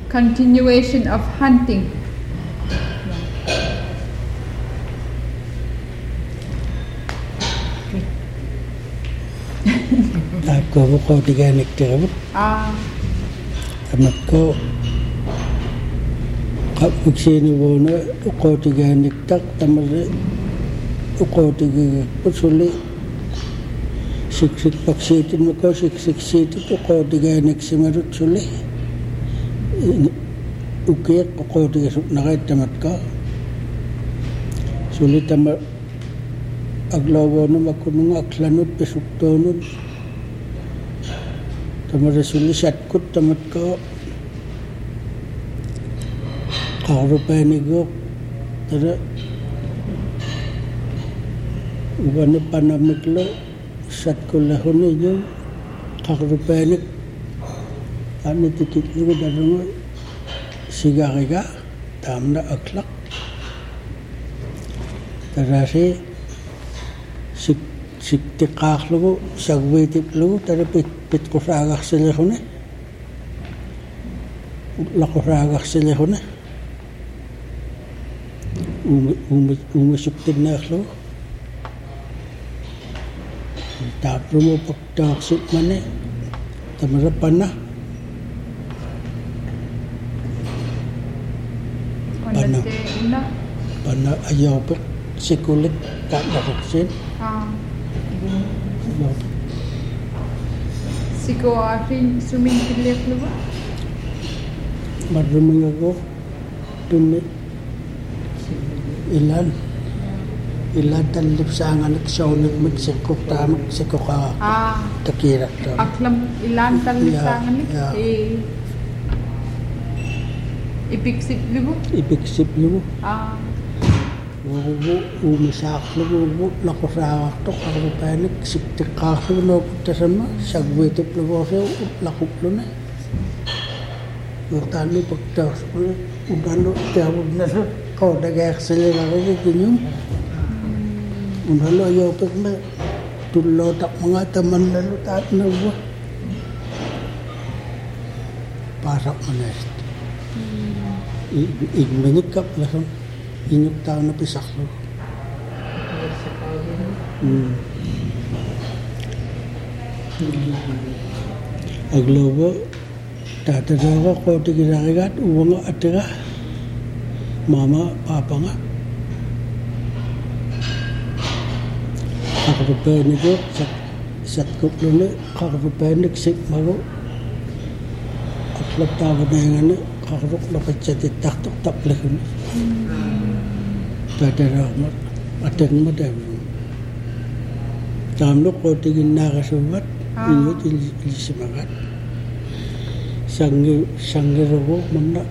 continuation of hunting. Ko ko tiganik terus. Amat ko kapag sinubona ko tiganik tak tamar ko tigig pusuli siksik paksitin mo ko siksik sitit ko tiganik simarut suli ukiyat ko tigasuk nakait tamat ko suli tamar aglawo na makunung aklanut pesuktonun tamar suli satkut tamat ko karupainigo tara uban panamiklo satkul lahun niyo karupainik ani tikit niyo darungo sigariga tamna aklak tarasi siktikaklo sagwitiplo tara pitkusagak sila hune lakusagak sila hune umusuktin na aklo tapos mo pagtaksip man tamarapan na pana ayaw pa sikulit kakaksin Siko ating swimming pool lo ba? Maruming ako dun ilan talip sa nga nagsaunag Mexico tamak Mexico ka takirat to aklam ilan talip sa nga ipiksip libo umisak libo lakusawak to karupanik siktikak libo tasama sagwitip libo siya lakuplo na talo pagtas udan lo tawag na sa kau dagak sila lagi kinyum unalo yo pek na tulo tak mga taman lalu taat na buah pasak manes menyekap langsung inyuk tahu na pisak lo aglobo tatadawa ko tigiragat uwang atira mama papa nga karupanik ko satkop luna karupanik sik mago aklap tawa na yung karuk napatsatit taktok taplakun tatadawa matang madami tamlo ko tigin nakasubat inyot ilisimagat sanggiro mana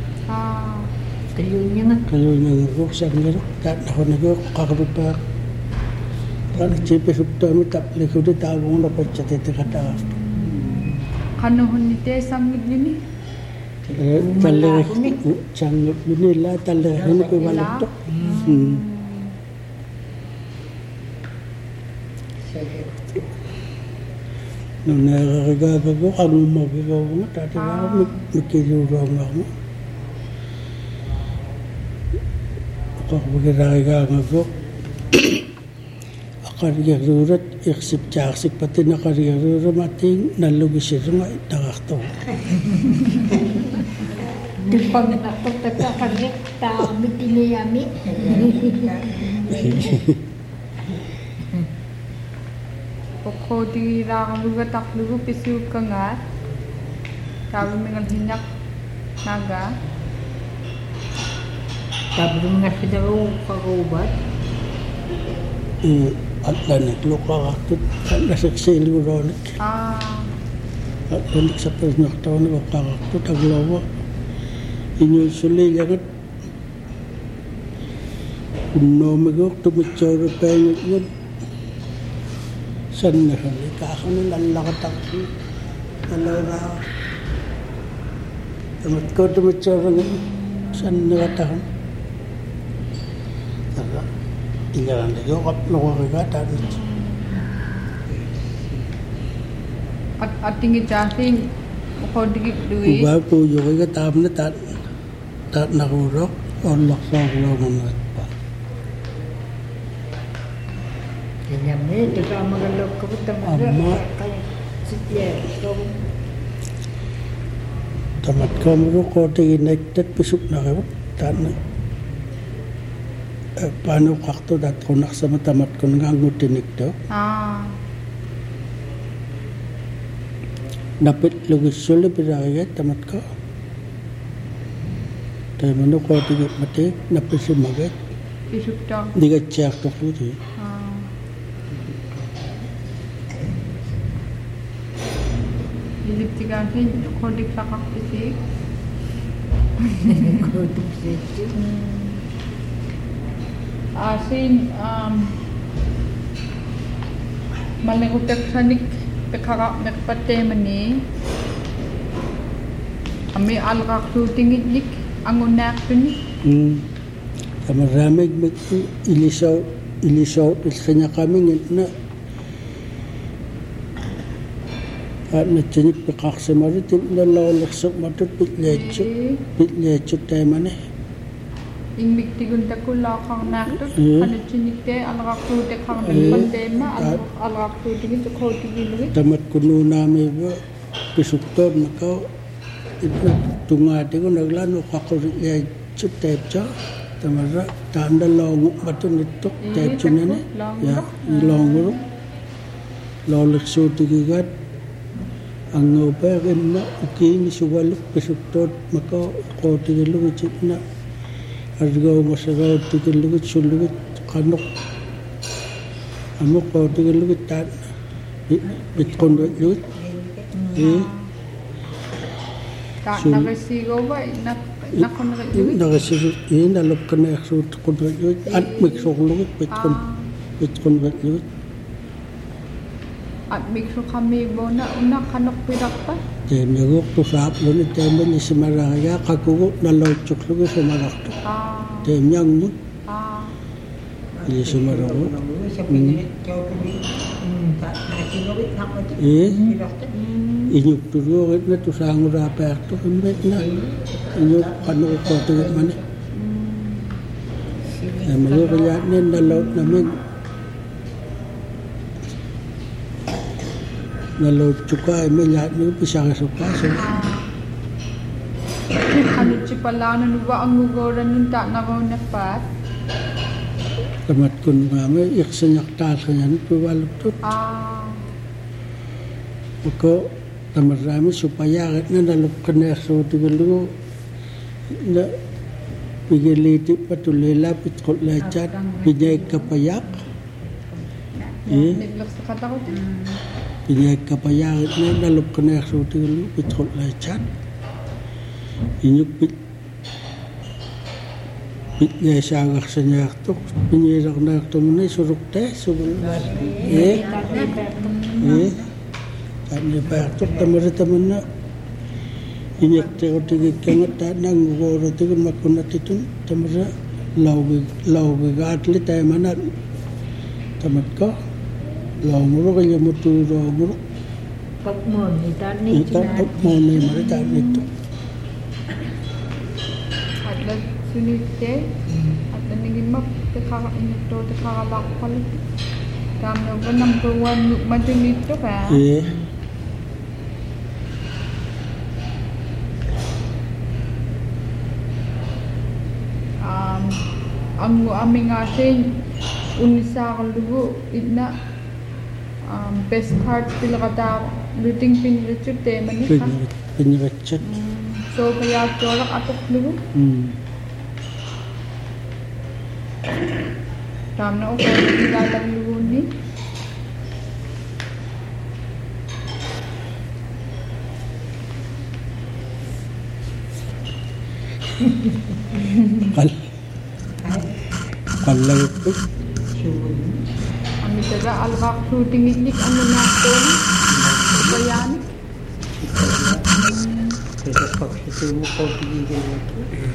kayunya ko sanggiro tak ako nago karupa kan cipe sukta mi tak lekude tabung dapat catet kata kanuhun nite sanggit ini talle sanggit ini la talle ini ko balak to nuna gaga ko anu mo ko tata mikiruro mo ko gaga ko akarigarurat iksip jaksip pati nakarigarura mating nalugis irunga itakakto di pag natakot kakarek ta mitiliyami Poko di rakang luga taklugu pisu kangat tabi mengal hinyak naga tabi mga sidaro kagubat atlanik luka kakit nasaksili uronik atlanik sa pernaktaw na kakakit aglawa inyong suli yagat unomigok tumitsoro pengit yun san na kami kakano lalakatak alora tamat ko tumitsoro ngayon san nakatakan taga tinggalan lagi kaplo ko kagatan at tinggi jasing uqotigip lui uba puuyuqiga taamna taat naruuroq orlorsoorluungannerippa Nyamne tamagalok ko amma tamatkamuru qootiginnaittat pisupnarivut taanna paanuqartu tatqunarsama tamatkungaangutinikto napit lugissulli pilarigat tamatka taimanu qootigip matik nappisumagat pisupta digatsiartorluti Iliptigahin uqotik saqarpisik uqotik sik asin maligutaksanik pekara mekpatemani ami alqartuutingitnik angunaaqtuni tamarramik mit ilisau ilqinaqamingitna natchinik peqarsimarutin nalloorlersermatut pitleechut taimani ingmiktigun takullaaqarnaaqtut qanutsinnikke alqartuute qarnippanteemma alqartuutigit uqotigiluit tamatkunuunaamiiva pisuktoot nakau itna tungaatigu naglanu qaqulleechut taipcha tamarra taandalloongu matunittoq taipchunani ya iloonguru loorlersuutigigat angupeerinna ukiini sugaluk pisuktoot makau qootigilugititna argoongasagauttigillugit sullugit qanuq amuq qootigillugit taat bitqunrullugit naqisiigova naqunrullugit naqisigu nalukkaneersuut qunrullugit atmiksorlugit bitqunrullugit atmikso qamiibona una qanuqpiraqpa teemiguq tusaaqluni teemani simaraaga qakugu nallootsuqlugu sumaraqtu teemñangmu isimaragu iñukturuuqitna tusaanguraapaartu immetna iñuq qanuqu qootigimani teemaguqillaatni nallootnamin nallootsukaa imillaatnigu pisaqisukaa qanutipalaananuva angugoranun taanaqaunappaat tamatkungaama iqsiñaqtaalqiñanut pivaluktut uko tamarraami supayaaqitna nalukkaneersuutigilugu na pigiliitippa tulliilaa pitqulleechaat piñaikkapayaq piñaikkapayaqitna nalukkaneersuutigilugu pitqulleechaat iñuk pitleesaagarsiñaartuq piñiilerneertumuni suruqtee sugulluat taannipaartuq tamaritamanna iñaktirutigikkangat taannaangugooratigun makkunatitun tamara laugigaatli taimanat tamatka laumuruq illamutuuroonguruq tapmoonni mari taannittuq sunitte atanigimap tekara inito tekara lakpal tamno ba number 1 madunito ka ang aming asin unisa kalugo idna best part pilakata luting pinrechut temani ka pinrechut so kaya tolak atok lugo tamna o kailangan luhuni Kalagit Ami taga alwak shooting-iknik ano natin bayani Kasi pagsisumo ko pinigil ito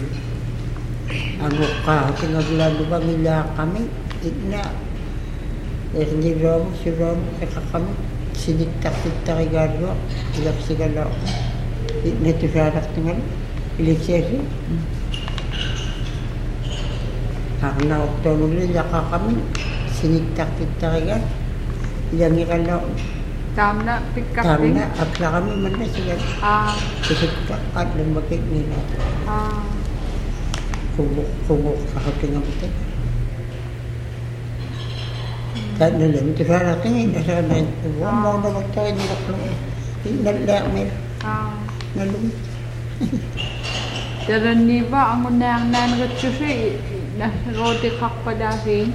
Ano ka, pinaglalo ba nila kami Itna Hindi si Rom, saka kami Siniktak-tiktak igarwa Ilap sigala ako Netifarak dengan ilisesi. Karena waktu dulu jaka kami sinitak kita yang kalau Tamna pick up. Tamna akla kami mana sih? Sinitak kat lembaga ni. Kubu kahating apa? Tak ada netifarak ni dah sana. Mau dah waktu ni dah keluar. Tidak mer. Nalung. Jalan ni ba ang unang nangatsusi na rote kakpadahin.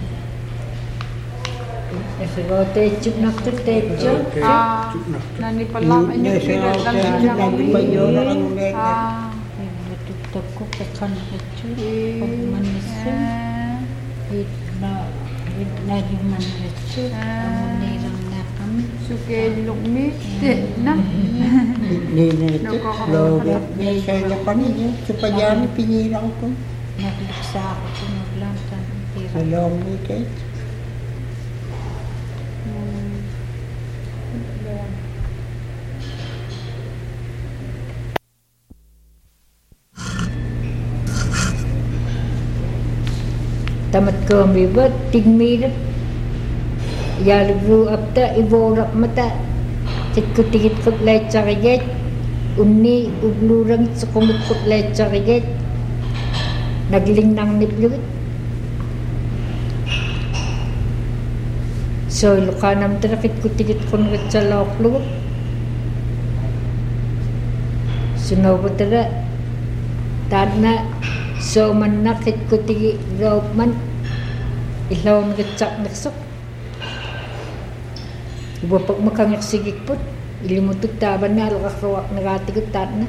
Rote chup nak techo. Nani palam inyo sila lang lang. Betul takut tekan techo. Manusia. Na human techo. Amunirang na kami. Suke lukmi na. Logo saya lepas ni supaya ni pinirang ko. Nagluksa ako kung naglantan. Long weekend. Tamat kami ba tingmi ya grew up ta evolve mata tikut lecariget unni uglurang sukumut lecariget nagling nang niplut so lukanam trakit kutigit kun gatsalok lu sunobutara tadna so man nakit kutigi man ilaw gatsak naksok ibu pag makangyak sigik put ilimutut taban na alakakrawak nagatigot tadna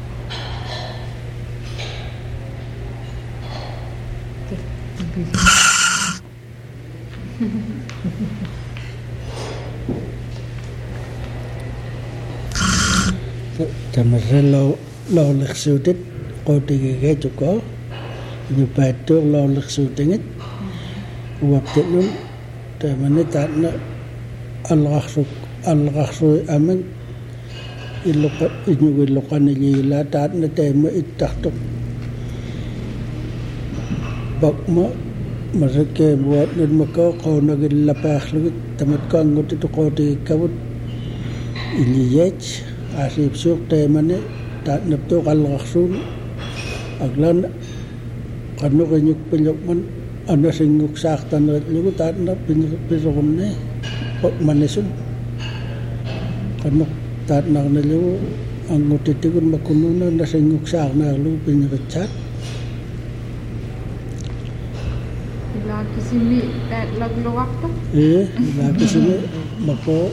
Tamasel lo leksutit kotigige tuko yupatur lo leksutingit waktu nun tamane tadna al-ghasru aman ilukan nila tadna tema itaktuk bakma mereka buat dan maka kau nak lepas lagi tamat kau ngut itu kau dikabut iliyaj asib suk temane tak neptu al-ghasru aglan kanu kenyuk penyukman anda singuk saktan lagu tak nap pinjokne kok manesun kanu tak nak lagu angut itu kun makununa anda singuk sakna lagu pinjakat lagi sini lagu waktu lagi sini mako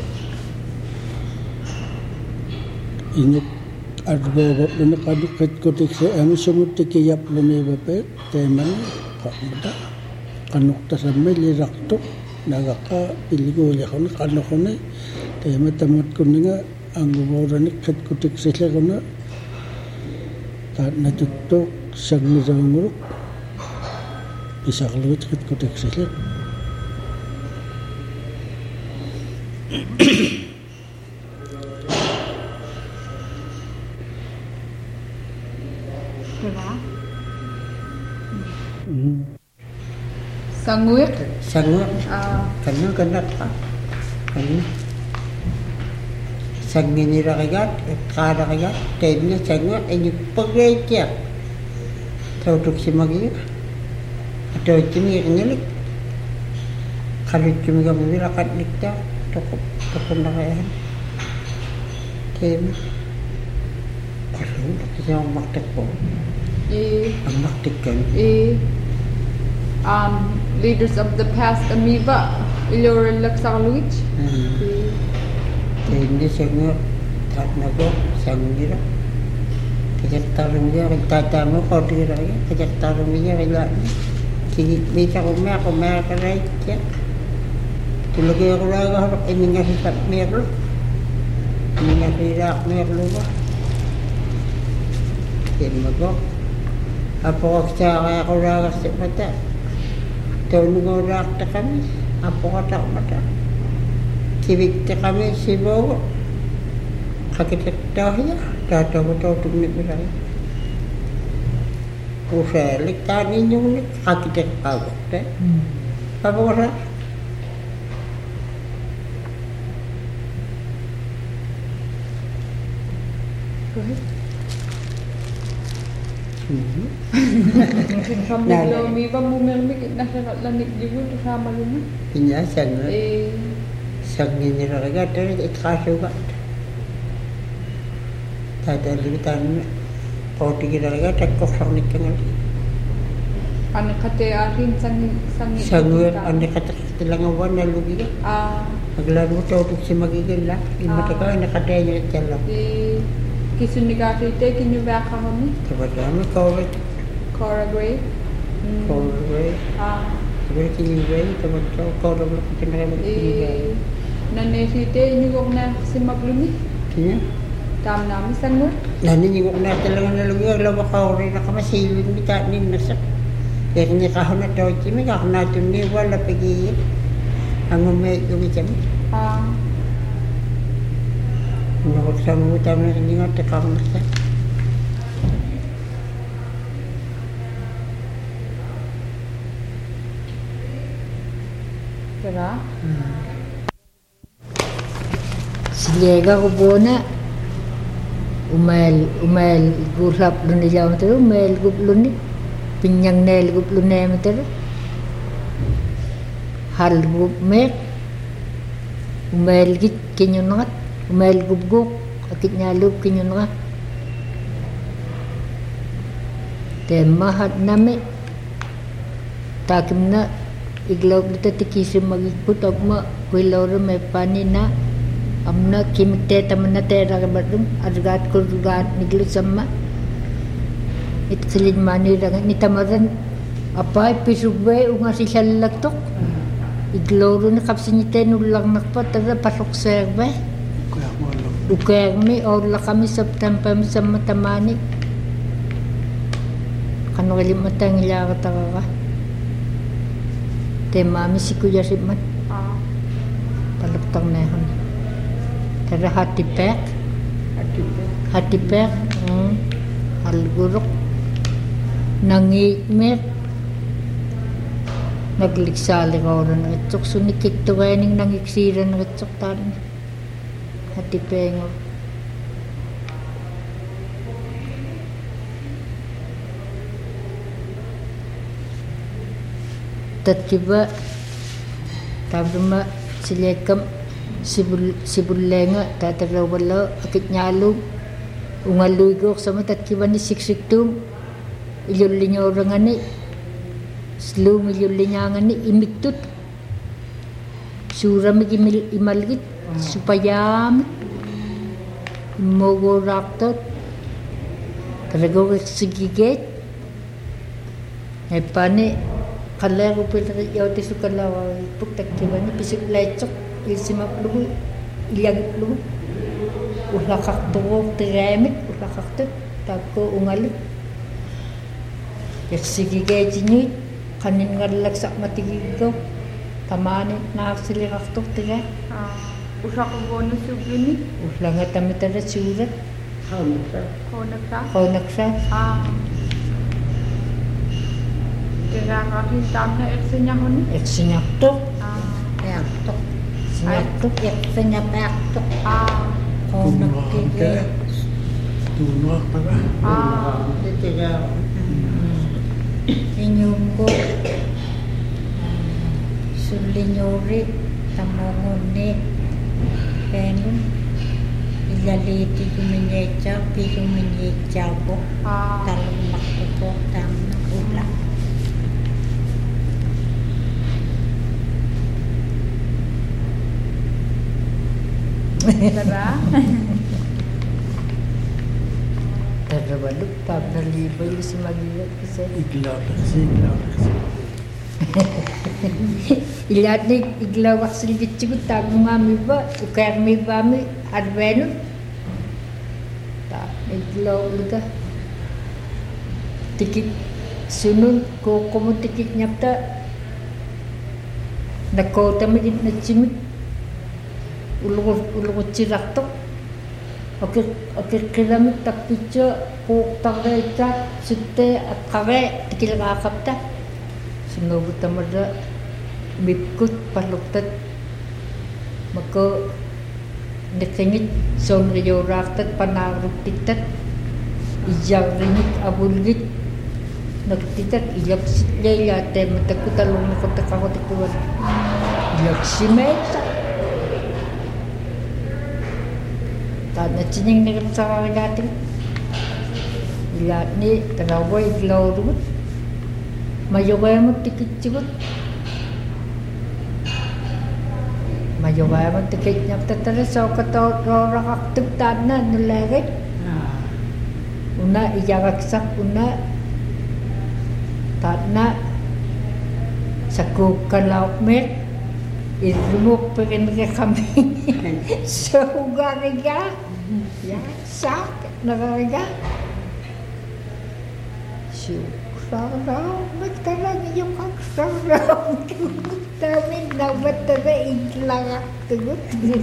ini ada beberapa kadu ketik saya semut tikiyap lumi bapak teman kak muda kanuk tasambil raktuk nagaka piligo yakon kanukone teman tamat kuninga angguborani ketik saya kena tak najutuk sagni zamuruk bisa keluar ketik saya Sanguit? Sanguit. Kanu kenat ka. Kanu. Sangi ni rakyat, kada rakyat, tehnya sanguit ini pekerja. Tahu tu si magi. Atau cumi ngelik. Kalau cumi kamu ni rakyat nikta, toko rakyat. Tem. Kalau kita maktek pun. Maktek kan. Leaders of the past amoeba ilor laksaluich hindi sangat tak nago sangira kejak tarung dia kita mo kau dira ya kejak tarung dia kaya kini bisa kumar kerai ya tu lagi aku laga ini ngasih sat merlu ini ngasih rak merlu bah kini nago apa cara aku laga sepatah Tunggu rakta kami, apa kata mata? Kibik kami sibuk, kakek dah ya, Tata ko to ni bilang. Uselik tani nyung ni arkitek apa deh? Apa orang? Kalau mi ba mumermi nasa lanik juga tu sama luma. Pinya sang. Sang ni raga tu ikhlas juga. Tata libutan poti kita raga tak kosong ni kenal. Anak kata arin sang. Sanguan anak kata tilangawan lalu juga. Aglaru tu si magigil lah. Imata ka anak kata niya jalan. Kisun ni kata itu kinyo ba kami? Kepadanya kau Cora Gray. Cora Gray. Gray kinyo Gray teman kau dah kenal kinyo. Nane site ini kok na si maglumi. Kaya? Tam nami sangur. Nani ni kok na talaga na lugi ala bakaw rin nakamasilin ni kanin nasak. Kaya niya kahon na daw kimi kahon na tunni wala pagi ang umay gumicam. Nak sama utama ni ngat tekam nasak. Kira? Silega ko bona umel gulap luni jam tu umel gup luni pinyang nel gup luni meter hal gup mek umel git kinyunat umel gup akit nyalup kinyunat tema hat name takimna iglaw dito tikisim magikut agma kuilor me panina amna kimte tamna te ragabadum argat kurgat niglu sama itsilin mani rang ni tamaran apa pisubwe unga si shalak tok igloru na kapsinite nulang nakpa tada pasok serbe ukeng mi or kami september sama tamani kanu kalimatan ila kataka tema mi si kuya siman palaktang nehon Tara hati pek, hal guruk, nangimer, nagliksali ka orang ngecok, sunikit to kaya ning nangiksiran ngecok tarin, hati pengor. Tatiba, tabima silekam. Sibulenga tataraw akit nyalo ungaluy ko sama tatkiban ni siksik-tum ilulinyo rangani slum ilulinyangani imiktut suram imalgit supayam mogoraktot karagaw sigiget epane kalero pilari yauti sukalawa puktakkiban ni pisik lecok Ilsimak lugu, ilyagit lugu. Ulakak tuwog tiramit, ulakak tut, tako ungalit. Yaksigigay jinyuit, kanin nga lalagsak matigigaw. Tamanit na aksilikak tuk tiga. Usak ko bonus sublini? Ulang nga tamitara surat. Konaksa? Kira kahin tam na eksinya honi? Eksinya tuk. Tuk. Tuk ya penyapa tuk Tunok para Tidak. Inyungko sulinyori tamongone penun ilaliti kumenyeca pi kumenyeca ko talamak ko tamna ulang Tara? Tara baluk tab nalibay si magilat kasi iglaw. Ilat ni iglaw aksil gitsigut tab mami ba ukar mi ba mi advenu ta iglaw udah tikit sunun ko komo tikit nyapta nakota mi na chimit ulu cirak tok Oke kilamit takpicha puuktarreita sitte atqare tikilaqaqapta singubutamada mikkut parluktat maka nikingit sonriyoraqtat panaruktitat ijarringit abulgit nagtitat iyapsitleyate matakutalungikotakakotikuan iyaksimeta tadna chining nagtsaragatin ilatni tagaway glawrut mayogayamut tikitchigut mayogayamut tikitnyaptatara saukatorakaktuk tadna nulagay una iyagaksak una tadna sakukalaukmet irumuk pengen kami sehugariga ya sak nagariga sarau magtarang yung sarau tamin dapat tara itlangak tugut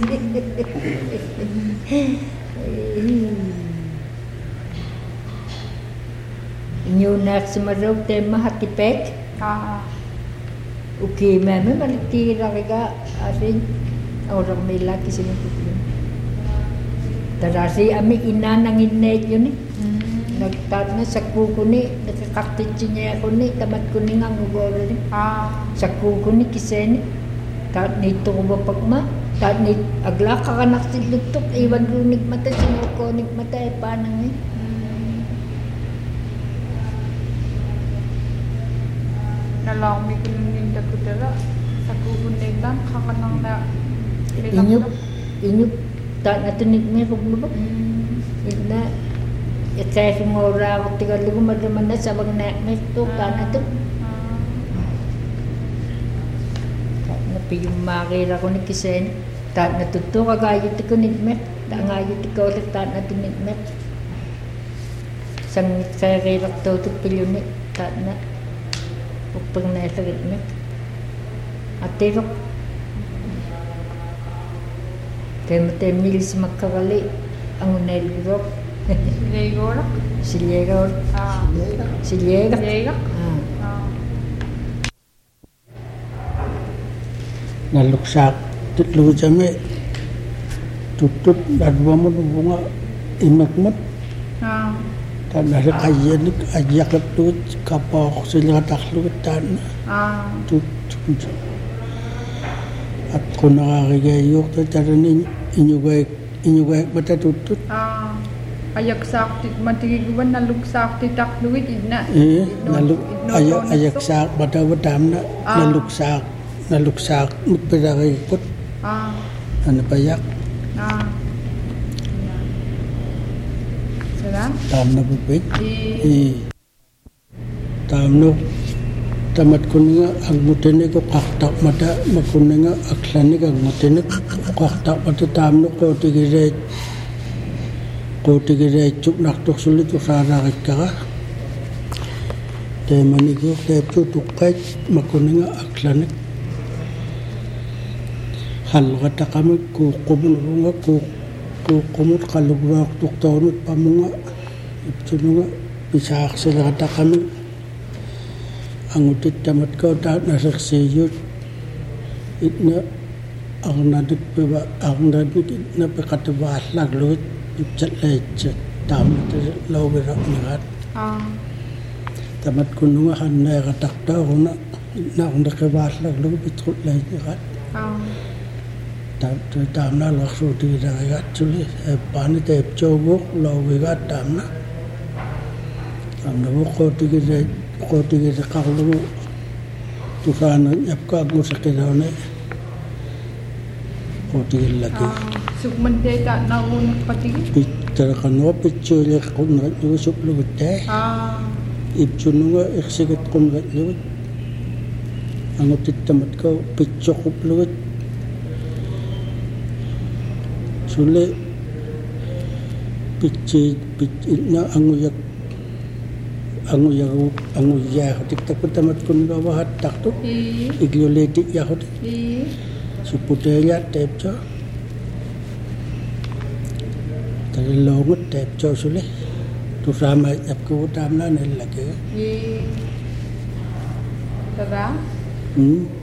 inyo na sumarog tema hatipek okay meme malikira ka asin orang mela kisih mungkin terasi ami ina nanginet yun nagtatna sakku ko ni nakakaktitsinya ako ni tamat ko ni nga ngugolo ni sakku ko ni kiseni tat nito ko bapagma tat nit agla ka kanak silutok iwan ko nigmata sinuko nigmata e panang ni nalang mi kuning takutara sakku kunelan kakanang na inyup tat natunik me ko bulo ina ikay sumora ko tiga lugo madaman na sabag na mesto kana to na piyum makira ko ni kisen tat natuto kagayo ti ko nitmet ta ngayo ti ko tat natinitmet sang kay rak to pilyon ni tat na upang na sagitmet atirok temil si makakali ang unay gurok Silyega. Naluksak tutlu jame tutut dadwa mo bunga imakmat tan ada kajian ajak tut kapok sila taklut tan tut at kung nakakigayok tatarin inyugay mata tutut ayak sakti matigiguan naluk sakti takluit idna naluk ayak sak mata badam na naluk sak mutpedagay kot ano payak tam na bupik tam no tamat kuninga ang mutene ko kaktak mata makuninga aklanik ang mutene kaktak mata tam no ko tigire cuk naktok sulit usara ka te manigo te tutukai makuninga aklanik hal kata kami ku kumulunga ku kumut kalugwa tuktaunut pamunga ibtununga bisa aksela kata kami angutit tamat kau tak nasaksiyut itna ang nadik itna pekatawah laglut ipcat lecet tam itu lau berak niat tamat kununga hanai katak tahu nak nak kebas laglut betul lecet tam na laksu di dagat culi pani tep cobo lau berak tam na kau tiga kalau Tuhan yapka aku sekedone kau tiga lagi sukmente tak naun patigi bicara kanwa picture kun rat lu sup lu teh ibchununga exeget kun rat lu angot tamat kau picok lu sule picce na anguyak tiktak tamat kun bahat tak tu igloletik ya hot suputenya tepcha Tadi longut tep cho sule. Tu sama ap ko tam na nel lagi. Ye. Tara. Hmm.